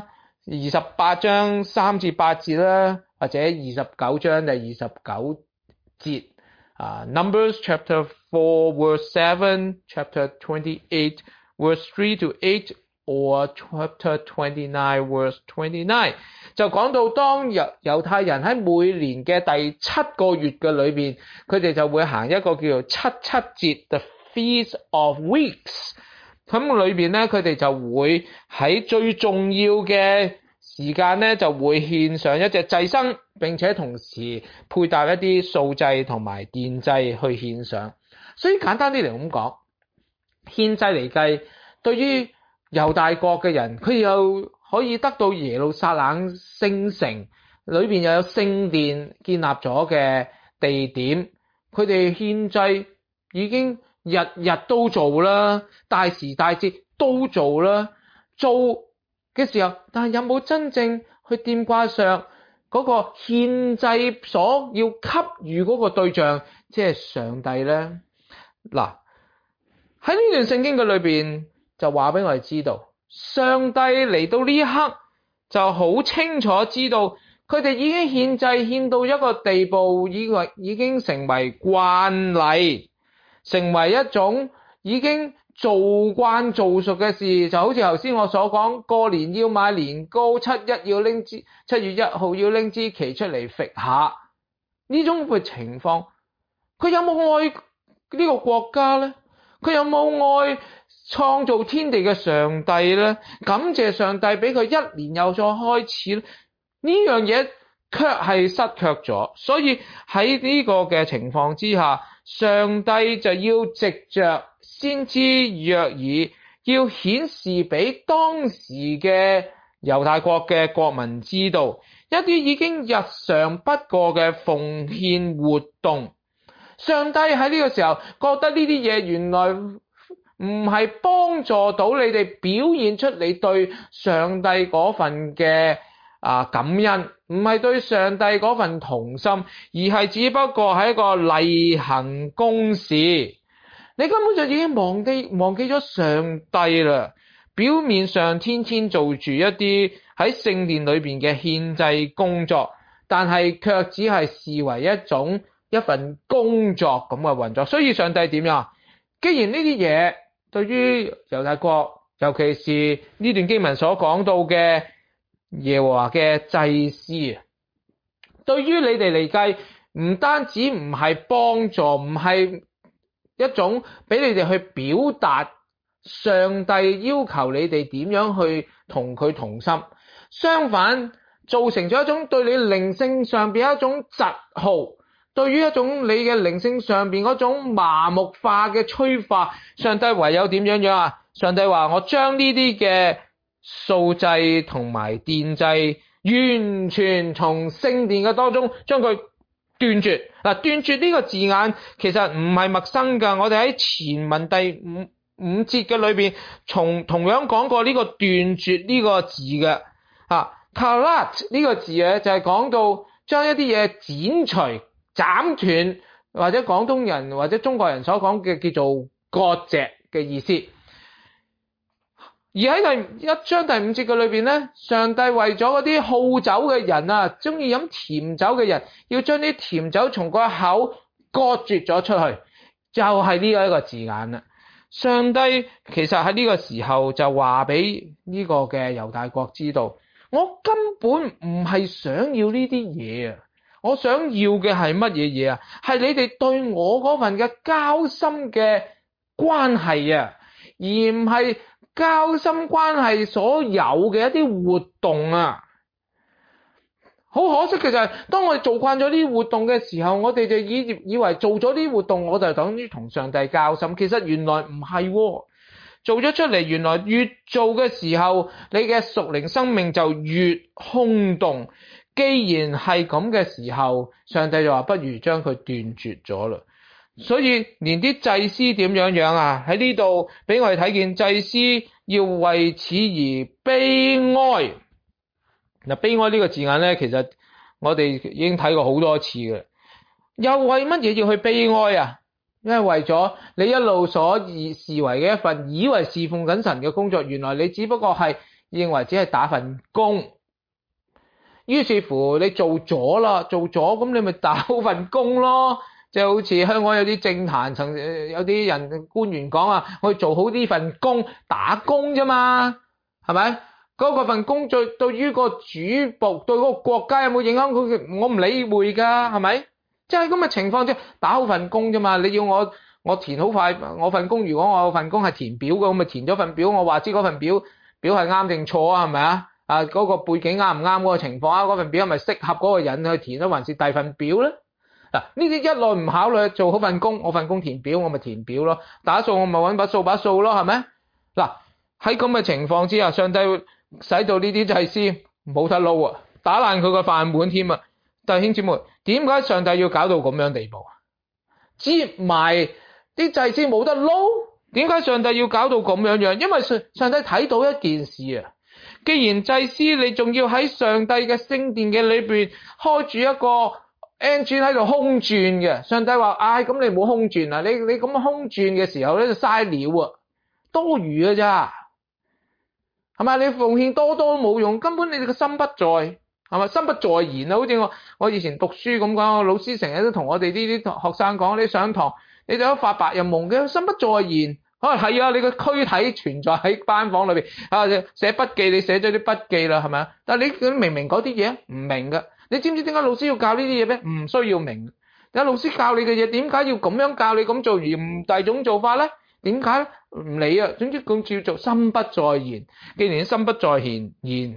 ，28章3至8節啦，或者29章第29節。Numbers chapter 4 verse 7, chapter 28 verse 3 to 8, or chapter 29 verse 29， 就講到當猶太人喺每年嘅第7個月嘅裏邊，佢哋就會行一個叫做七節 The Feast of Weeks。咁裏邊咧，佢哋就會喺最重要嘅時間咧，就會獻上一隻祭牲，並且同時配搭一啲素祭同埋奠祭去獻上。所以簡單啲嚟咁講，獻祭嚟計，對於猶大國嘅人，佢又可以得到耶路撒冷聖城裏邊又有聖殿建立咗嘅地點，佢哋獻祭已經日日都做啦，大時大節都做啦，做嘅時候，但係有冇真正去掂掛上嗰個獻祭所要給予嗰個對象，即係上帝咧？嗱，喺呢段聖經嘅裏邊就話俾我哋知道，上帝嚟到呢一刻就好清楚知道，佢哋已經獻祭獻到一個地步，已經成為慣例，成為一種已經做慣做熟嘅事。就好似頭先我所講，過年要買年糕，7月1號要拎支旗出嚟揈下，呢種嘅情況，佢有冇愛呢個國家呢？佢有冇愛創造天地嘅上帝呢？感謝上帝俾佢一年有所開始呢？呢樣嘢卻係失卻咗。所以喺呢個嘅情況之下，上帝就要藉着先知約珥，要顯示俾當時嘅猶大國嘅國民知道，一啲已經日常不過嘅奉獻活動，上帝喺呢個時候覺得呢啲嘢原來唔係幫助到你哋表現出你對上帝嗰份嘅感恩，唔係對上帝嗰份同心，而係只不過係一個例行公事。你根本就已經忘記咗上帝啦。表面上天天做住一啲喺聖殿裏邊嘅獻祭工作，但係卻只係視為一份工作咁嘅運作。所以上帝點樣？既然呢啲嘢對於猶大國，尤其是呢段經文所講到嘅耶和華嘅祭司，對於你哋嚟計，唔單止唔係幫助，唔係一種俾你哋去表達上帝要求你哋點樣去同佢同心，相反造成咗一種對你靈性上邊一種窒耗，對於一種你嘅靈性上邊嗰種麻木化嘅催化。上帝唯有點樣啊？上帝話：我將呢啲嘅素祭同埋奠祭完全從聖殿嘅當中將佢斷絕。斷絕呢個字眼其實唔係陌生噶，我哋喺前文第五節嘅裏邊同樣講過呢個斷絕呢個字嘅。karat 呢個字咧就係講到將一啲嘢剪除、斬斷，或者廣東人或者中國人所講嘅叫做割蓆嘅意思。 而喺第1章第5節嘅裏邊咧，上帝為咗嗰啲好酒嘅人啊，中意飲甜酒嘅人，要將啲甜酒從個口割絕咗出去，就係呢一個字眼啦。上帝其實喺呢個時候就話俾呢個嘅猶大國知道，我根本唔係想要呢啲嘢啊，我想要嘅係乜嘢嘢啊？係你哋對我嗰份嘅交心嘅關係啊，而唔係交心關係所有嘅一啲活動啊。好可惜嘅就係，當我哋做慣咗呢啲活動嘅時候，我哋就以為做咗呢啲活動，我就等於同上帝交心。其實原來唔係喎，做咗出嚟，原來越做嘅時候，你嘅屬靈生命就越空洞。既然係咁嘅時候，上帝就話不如將佢斷絕咗啦。所以連啲祭司點樣啊？喺呢度俾我哋睇見，祭司要為此而悲哀。嗱，悲哀呢個字眼咧，其實我哋已經睇過好多次嘅。又為乜嘢要去悲哀啊？因為為咗你一路所視為嘅一份以為侍奉緊神嘅工作，原來你只不過係認為只係打份工。於是乎你做咗啦，咁你咪打好份工咯。即係好似香港有啲政壇有啲人官員講啊，我做好呢份工，打工啫嘛，係咪？嗰個份工作對於個主僕對嗰個國家有冇影響？我唔理會㗎，係咪？即係咁嘅情況，即係打好份工啫嘛。你要我填好快我份工，如果我份工係填表嘅，我咪填咗份表，我話知嗰份表係啱定錯啊？係咪啊？嗰個背景啱唔啱嗰個情況啊？嗰份表係咪適合嗰個人去填啊？還是第份表咧？嗱，呢啲一來唔考慮，做好份工，我份工填表，我咪填表咯。打數我咪揾把數咯，係咪？嗱，喺咁嘅情況之下，上帝使到呢啲祭司冇得撈啊，打爛佢個飯碗添啊！弟兄姊妹，點解上帝要搞到咁樣地步啊？接埋啲祭司冇得撈，點解上帝要搞到咁樣？因為上帝睇到一件事啊，既然祭司你仲要喺上帝嘅聖殿嘅裏邊開住一個 engine 喺度空轉嘅，上帝話：咁你唔好空轉啊！你咁樣空轉嘅時候咧就嘥料啊，多餘嘅咋？係咪？你奉獻多都冇用，根本你哋個心不在，係咪？心不在焉啊！好似我以前讀書咁講，老師成日都同我哋呢啲學生講：你上堂你就有發白日夢嘅，心不在焉。可能係啊，你個軀體存在喺班房裏邊啊，寫筆記你寫咗啲筆記啦，係咪啊？但係你明唔明嗰啲嘢？唔明㗎。你知唔知點解老師要教呢啲嘢咩？唔需要明。有老師教你嘅嘢，點解要咁樣教你咁做而唔第二種做法咧？點解咧？唔理啊，總之咁叫做心不在焉。既然心不在焉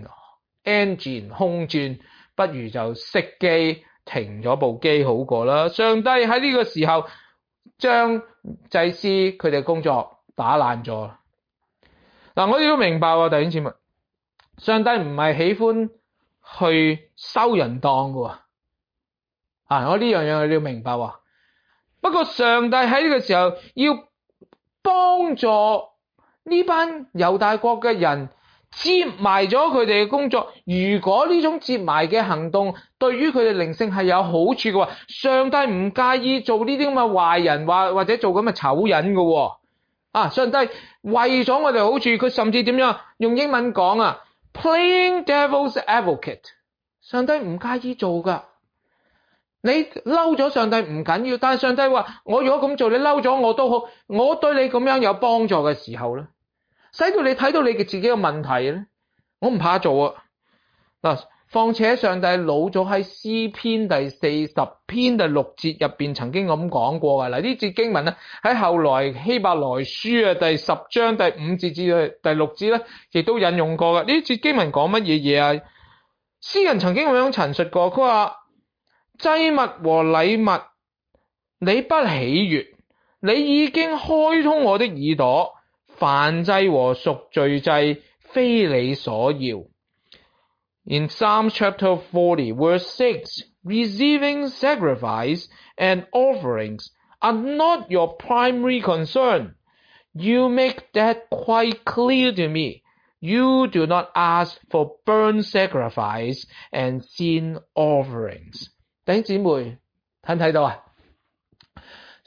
，engine 空轉，不如就熄機停咗部機好過啦。上帝喺呢個時候將祭司佢哋工作打爛咗。嗱，我哋要明白喎，弟兄姊妹，上帝唔係喜歡去收人檔嘅喎。我呢樣嘢你要明白喎。不過上帝喺呢個時候要幫助呢班猶大國嘅人接埋咗佢哋嘅工作。如果呢種接埋嘅行動對於佢哋靈性係有好處嘅話，上帝唔介意做呢啲咁嘅壞人或者做咁嘅醜人嘅喎。上帝為咗我哋好處，佢甚至點樣用英文講啊 ？Playing devil's advocate， 上帝唔介意做噶。你嬲咗上帝唔緊要，但係上帝話：我如果咁做，你嬲咗我都好，我對你咁樣有幫助嘅時候咧，使到你睇到你嘅自己嘅問題咧，我唔怕做啊。嗱，況且上帝老咗喺詩篇第40篇第6節入邊曾經咁講過㗎。嗱，呢節經文咧喺後來希伯來書第10章第5節至第6節咧，亦都引用過㗎。呢節經文講乜嘢啊？詩人曾經咁樣陳述過，佢話：祭物和禮物你不喜悅，你已經開通我的耳朵，燔祭和贖罪祭非你所要。In Psalm chapter 40 verse 6, receiving sacrifice and offerings are not your primary concern. You make that quite clear to me. You do not ask for burnt sacrifice and sin offerings. 弟兄姊妹，睇唔睇到啊？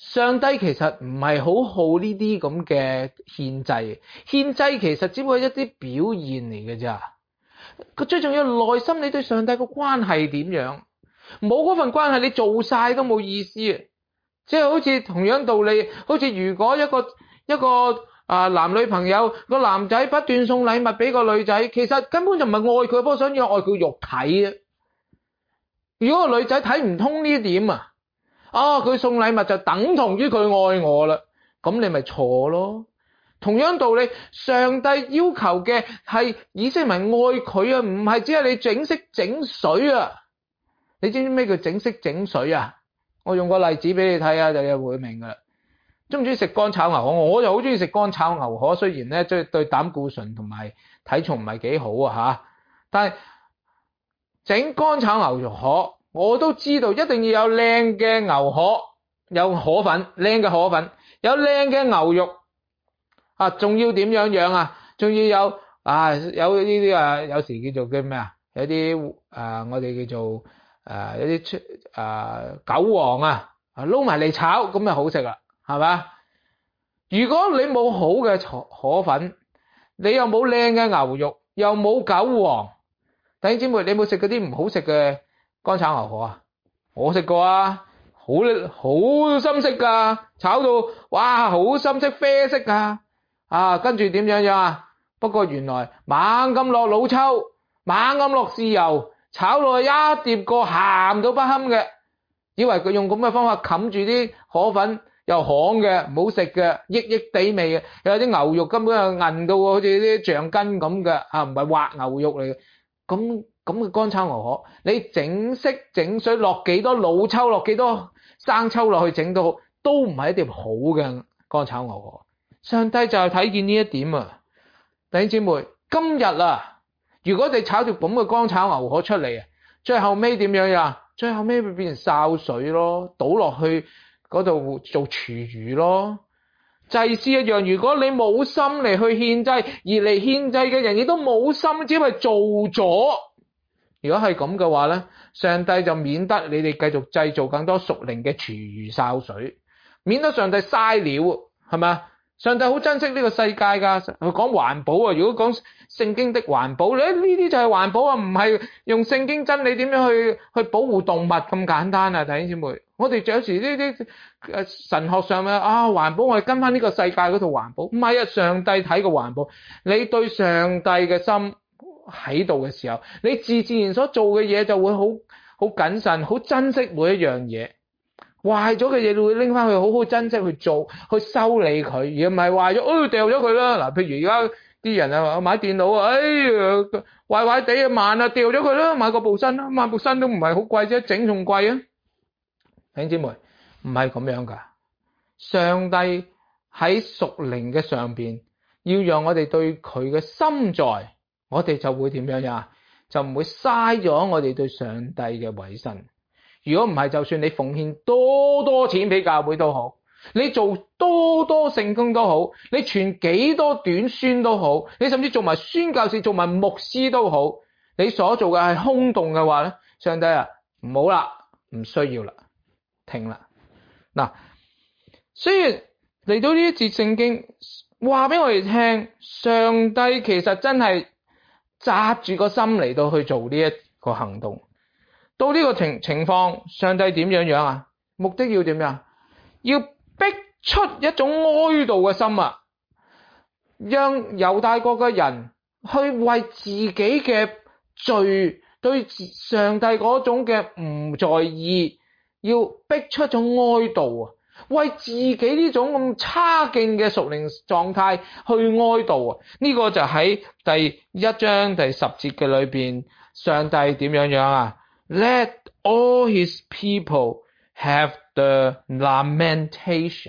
上帝其實唔係好好呢啲咁嘅獻祭，獻祭其實只不過係一啲表現嚟嘅咋。佢最重要內心你對上帝個關係點樣？冇嗰份關係你做晒都冇意思啊！即係好似同樣道理，好似如果一個男女朋友個男仔不斷送禮物俾個女仔，其實根本就唔係愛佢，不過想要愛佢肉體啊！如果個女仔睇唔通呢點啊，佢送禮物就等同於佢愛我啦，咁你咪錯咯。同樣道理，上帝要求嘅係以色列民愛佢啊，唔係只係你整色整水啊。你知唔知咩叫整色整水啊？我用個例子俾你睇下，就會明噶啦。中唔中意食乾炒牛河？我就好中意食乾炒牛河，雖然咧即係對膽固醇同埋體重唔係幾好啊吓，但係整乾炒牛河我都知道一定要有靚嘅牛河，有河粉，靚嘅河粉，有靚嘅牛肉啊，仲要點樣樣啊？仲要有有呢啲有時叫做咩啊？有啲我哋叫做有啲韭黃撈埋嚟炒，咁就好食啦，係嘛？如果你冇好嘅河粉，你又冇靚嘅牛肉，又冇韭黃，弟兄姊妹，你有冇食嗰啲唔好食嘅乾炒牛河啊？我食過啊，好深色噶，炒到哇好深色啡色噶，跟住點樣啊？不過原來猛咁落老抽，猛咁落豉油，炒落去一碟過鹹到不堪嘅，以為佢用咁嘅方法冚住啲河粉，又旱嘅，唔好食嘅，益地味嘅，有啲牛肉根本係韌到好似啲橡筋咁嘅，唔係滑牛肉嚟嘅，咁嘅乾炒牛河，你整色整水落幾多老抽，落幾多生抽落去整到好，都唔係一碟好嘅乾炒牛河。上帝就係睇見呢一點啊，弟兄姊妹，今日如果你炒條咁嘅乾炒牛河出嚟，最後尾點樣呀？最後尾會變成潲水咯，倒落去嗰度做廚餘咯。祭司一樣，如果你冇心嚟去獻祭，而嚟獻祭嘅人亦都冇心，只係做咗。如果係咁嘅話咧，上帝就免得你哋繼續製造更多屬靈嘅廚餘潲水，免得上帝嘥料，係咪啊？上帝好珍惜呢個世界噶，佢講環保啊。如果講聖經的環保，呢啲就係環保啊，唔係用聖經真理點樣去保護動物咁簡單啊，弟兄姊妹。我哋有時呢啲神學上面環保，我哋跟翻呢個世界嗰套環保，唔係啊，上帝睇個環保，你對上帝嘅心喺度嘅時候，你自然所做嘅嘢就會好謹慎，好珍惜每一樣嘢。壞咗嘅嘢你會拎翻去好好珍惜去做，去修理佢，而唔係壞咗，掉咗佢啦。嗱，譬如而家啲人買電腦壞壞地慢掉咗佢啦，買個部新啦，買部新都唔係好貴啫，整仲貴啊。弟兄姊妹，唔係咁樣噶，上帝喺屬靈嘅上邊，要讓我哋對佢嘅心在，我哋就會點樣呀？就唔會嘥咗我哋對上帝嘅委身。如果唔係，就算你奉獻多錢俾教會都好，你做多聖工都好，你傳幾多短宣都好，你甚至做埋宣教士、做埋牧師都好，你所做嘅係空洞嘅話咧，上帝唔好啦，唔需要啦，停啦。嗱，雖然嚟到呢一節聖經話俾我哋聽，上帝其實真係紮住個心嚟到去做呢一個行動。到呢個情況，上帝點樣啊？目的要點樣？要逼出一種哀悼嘅心啊！讓猶大國嘅人去為自己嘅罪，對上帝嗰種嘅唔在意，要逼出一種哀悼啊！為自己呢種咁差勁嘅屬靈狀態去哀悼啊！呢個就喺第1章第10節嘅裏邊，上帝點樣啊？Let all his people have the lamentation.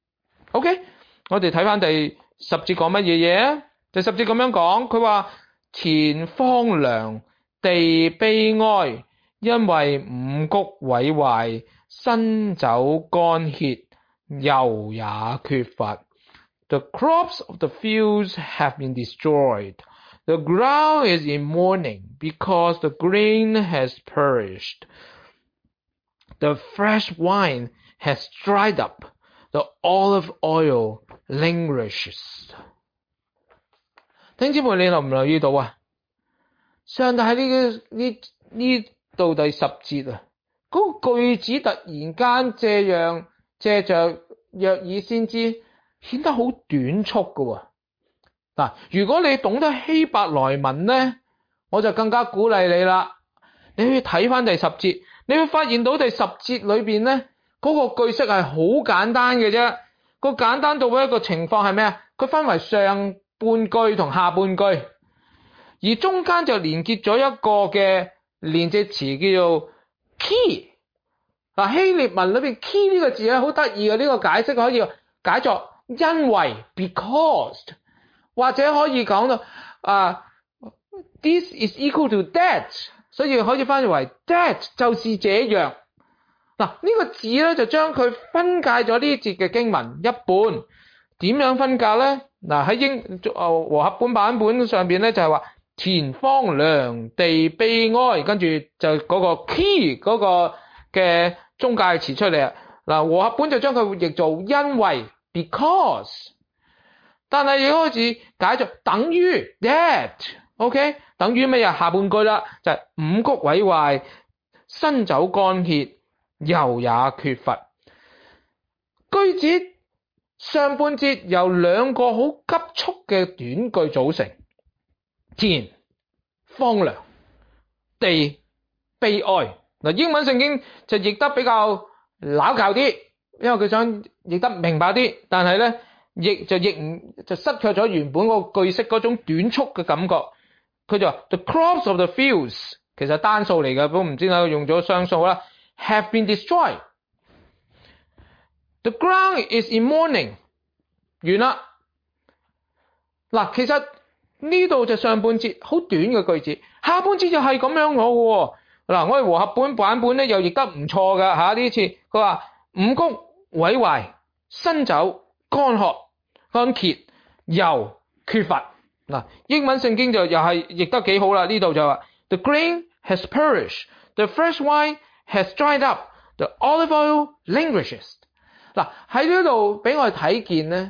OK， 我哋睇翻第10節講乜嘢啊？第10節咁樣講，佢話田荒涼，地悲哀，因為五穀毀壞，新酒乾竭，油也缺乏。The crops of the fields have been destroyed.The ground is in mourning because the grain has perished. The fresh wine has dried up. the olive oil languishes。 弟兄姊妹，你留唔留意到啊？上帝喺呢度第10節啊，嗰個句子突然間借着約珥先知顯得好短促㗎喎。嗱，如果你懂得希伯來文咧，我就更加鼓勵你啦。你去睇翻第10節，你會發現到第10節裏邊咧，嗰個句式係好簡單嘅啫。個簡單到一個情況係咩啊？佢分為上半句同下半句，而中間就連結咗一個嘅連接詞叫做 key。嗱，希臘文裏邊 key 呢個字咧好得意嘅，呢個解釋可以解作因為 because， 或者可以講到this is equal to that， 所以可以翻譯為 that 就是這樣。嗱，呢個字咧就將佢分界咗呢節嘅經文一半。點樣分界咧？嗱，喺和合本版本上邊咧就係話田荒涼地悲哀，跟住就嗰個 key 嗰個嘅中介詞出嚟啊。嗱，和合本就將佢譯做因為 because， 但係亦開始解作等於 that。OK， 等於咩啊？下半句啦，就係五穀毀壞，新酒乾竭，油也缺乏。句子上半節由兩個好急促嘅短句組成，田荒涼，地悲哀。嗱，英文聖經就譯得比較拗教啲，因為佢想譯得明白啲，但係咧就失卻咗原本嗰個句式嗰種短促嘅感覺。佢就話 The crops of the fields， 其實單數嚟嘅，不過唔知點解用咗雙數啦。Have been destroyed。 The ground is in mourning。 完啦。嗱，其實呢度就上半節好短嘅句子，下半節就係咁樣嘅。嗱，我哋和合本版本咧又譯得唔錯㗎嚇。呢次佢話五穀毀壞，新酒乾竭，油缺乏。嗱，英文聖經就又係譯得幾好啦。呢度就話 The grain has perished, the fresh wine has dried up, the olive oil languishes。 嗱，喺呢度俾我哋睇見咧，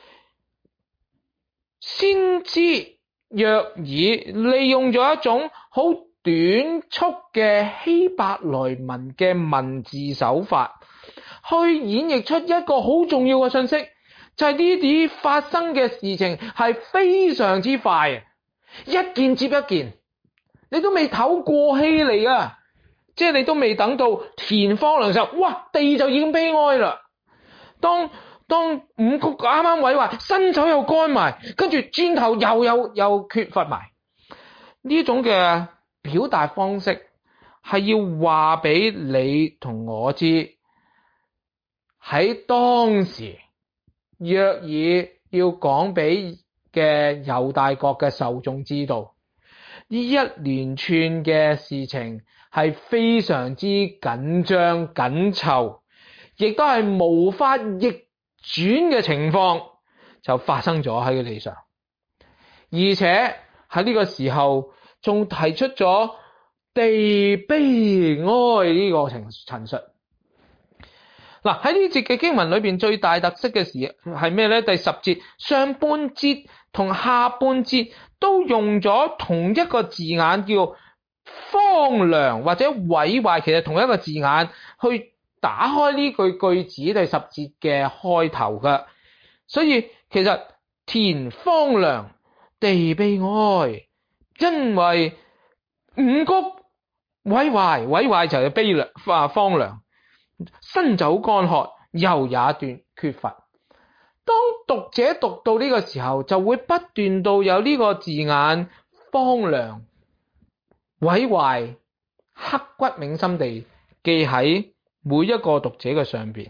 先知約珥利用咗一種好短促嘅希伯來文嘅文字手法，去演繹出一個好重要嘅信息，就係呢啲發生嘅事情係非常之快，一件接一件，你都未唞過氣嚟啊！即係你都未等到田荒涼嘅時候，哇，地就已經悲哀啦。當五穀啱啱毀壞，新酒又乾埋，跟住轉頭又缺乏埋。呢種嘅表達方式係要話俾你同我知，喺當時約珥要講俾嘅猶大國嘅受眾知道，呢一連串嘅事情係非常之緊張緊湊，亦都係無法逆轉嘅情況就發生咗喺個地上，而且喺呢個時候仲提出咗地悲哀呢個陳述。嗱，喺呢節嘅經文裏邊最大特色嘅事係咩呢？第10節上半節同下半節都用咗同一個字眼，叫荒涼或者毀壞，其實同一個字眼去打開呢句子第10節嘅開頭㗎。所以其實田荒涼地悲哀，因為五穀毀壞就係悲涼荒涼，新酒乾渴，油也缺乏。當讀者讀到呢個時候，就會不斷到有呢個字眼荒涼毀壞刻骨銘心地記喺每一個讀者嘅上邊。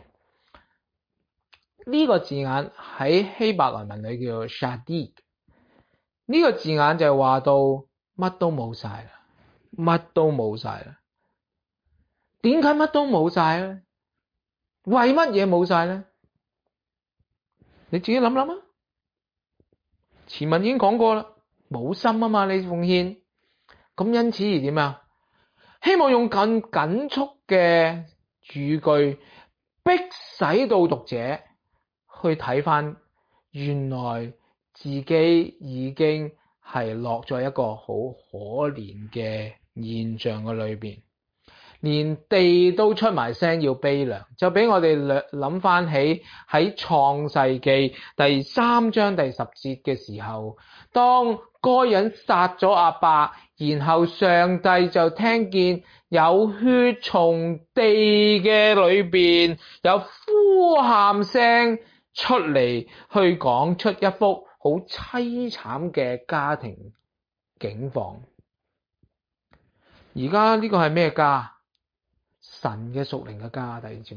呢個字眼喺希伯來文裏叫做 shadik。 呢個字眼就係話到乜都冇晒啦，乜都冇晒啦。點解乜都冇晒咧？為乜嘢冇晒咧？你自己諗諗啊。前文已經講過啦，冇心啊嘛，你奉獻。咁因此而點啊？希望用緊促嘅語句逼使到讀者去睇翻，原來自己已經係落咗一個好可憐嘅現象嘅裏邊，連地都出埋聲要悲涼，就俾我哋諗翻起喺創世記第3章第10節嘅時候，當該隱殺咗亞伯，然後上帝就聽見有血從地嘅裏邊有呼喊聲出嚟，去講出一幅好淒慘嘅家庭境況。而家呢個係咩家？神嘅屬靈嘅家，弟兄姊妹。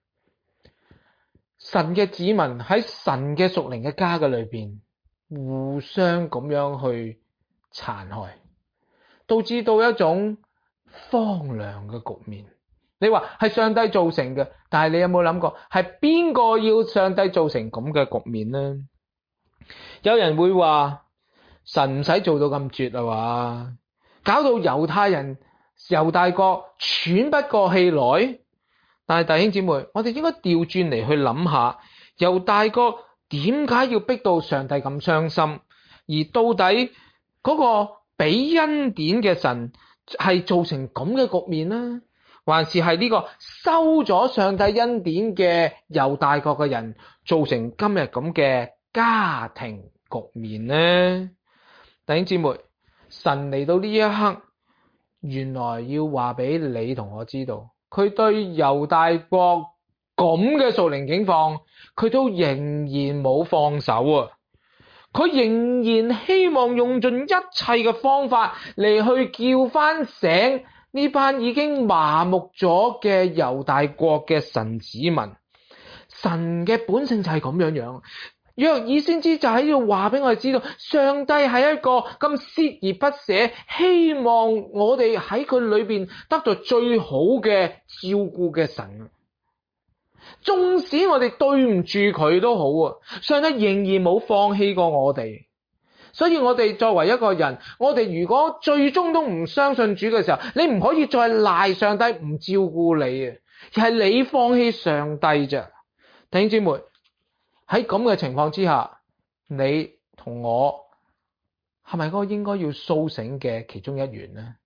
神嘅子民喺神嘅屬靈嘅家嘅裏邊，互相咁樣去殘害，導致到一種荒涼嘅局面。你話係上帝造成嘅，但係你有冇諗過係邊個要上帝造成咁嘅局面呢？有人會話神唔使做到咁絕啊嘛，搞到猶大國喘不過氣來。但係弟兄姊妹，我哋應該調轉嚟去諗下，猶大國點解要逼到上帝咁傷心？而到底嗰個俾恩典嘅神係造成咁嘅局面呢？還是係呢個收咗上帝恩典嘅猶大國嘅人造成今日咁嘅家庭局面呢？弟兄姊妹，神嚟到呢一刻，原來要話俾你同我知道，佢對猶大國咁嘅屬靈境況，佢都仍然冇放手啊！佢仍然希望用盡一切嘅方法嚟去叫翻醒呢班已經麻木咗嘅猶大國嘅神子民。神嘅本性就係咁樣。約珥先知就喺度話俾我哋知道，上帝係一個咁鍥而不捨，希望我哋喺佢裏邊得到最好嘅照顧嘅神。縱使我哋對唔住佢都好啊，上帝仍然冇放棄過我哋。所以我哋作為一個人，我哋如果最終都唔相信主嘅時候，你唔可以再賴上帝唔照顧你啊，而係你放棄上帝咋。弟兄姊妹，喺咁嘅情況之下，你同我係咪嗰個應該要甦醒嘅其中一員呢？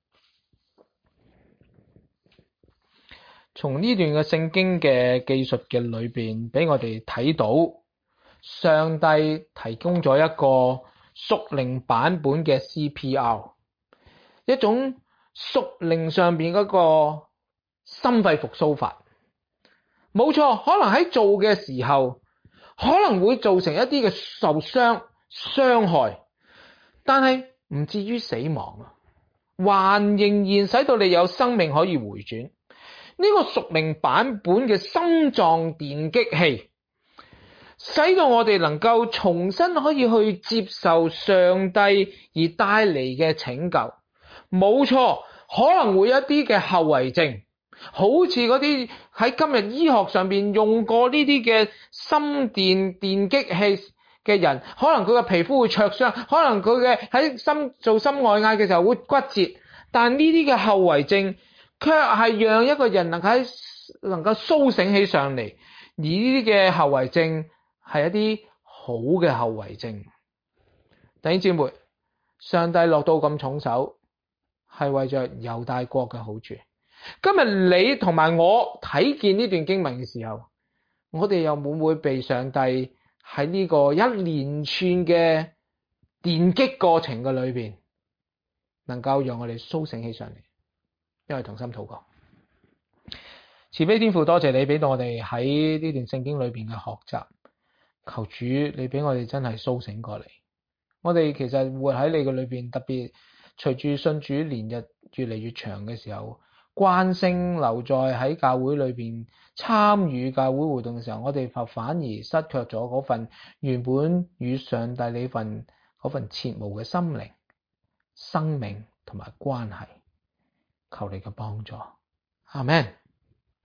從呢段嘅聖經嘅記述嘅裏邊，俾我哋睇到上帝提供咗一個屬靈版本嘅 CPR， 一種屬靈上邊嗰個心肺復甦法。冇錯，可能喺做嘅時候可能會造成一啲嘅受傷害，但係唔至於死亡啊，還仍然使到你有生命可以回轉。呢個屬靈版本嘅心臟電擊器，使到我哋能夠重新可以去接受上帝而帶嚟嘅拯救。冇錯，可能會有一啲嘅後遺症，好似嗰啲喺今日醫學上邊用過呢啲嘅心電擊器嘅人，可能佢嘅皮膚會灼傷，可能佢嘅喺做心外壓嘅時候會骨折，但呢啲嘅後遺症卻係讓一個人能夠甦醒起上嚟，而呢啲嘅後遺症係一啲好嘅後遺症。弟兄姊妹，上帝落到咁重手，係為着猶大國嘅好處。今日你同埋我睇見呢段經文嘅時候，我哋又會唔會被上帝喺呢個一連串嘅電擊過程嘅裏邊，能夠讓我哋甦醒起上嚟？因為同心禱告，慈悲天父，多謝你俾到我哋喺呢段聖經裏邊嘅學習。求主你俾我哋真係甦醒過嚟。我哋其實活喺你嘅裏邊，特別隨住信主年日越嚟越長嘅時候，慣性留在喺教會裏邊參與教會活動嘅時候，我哋反而失卻咗嗰份原本與上帝你嗰份切慕嘅心靈、生命同埋關係。求你嘅幫助，阿們。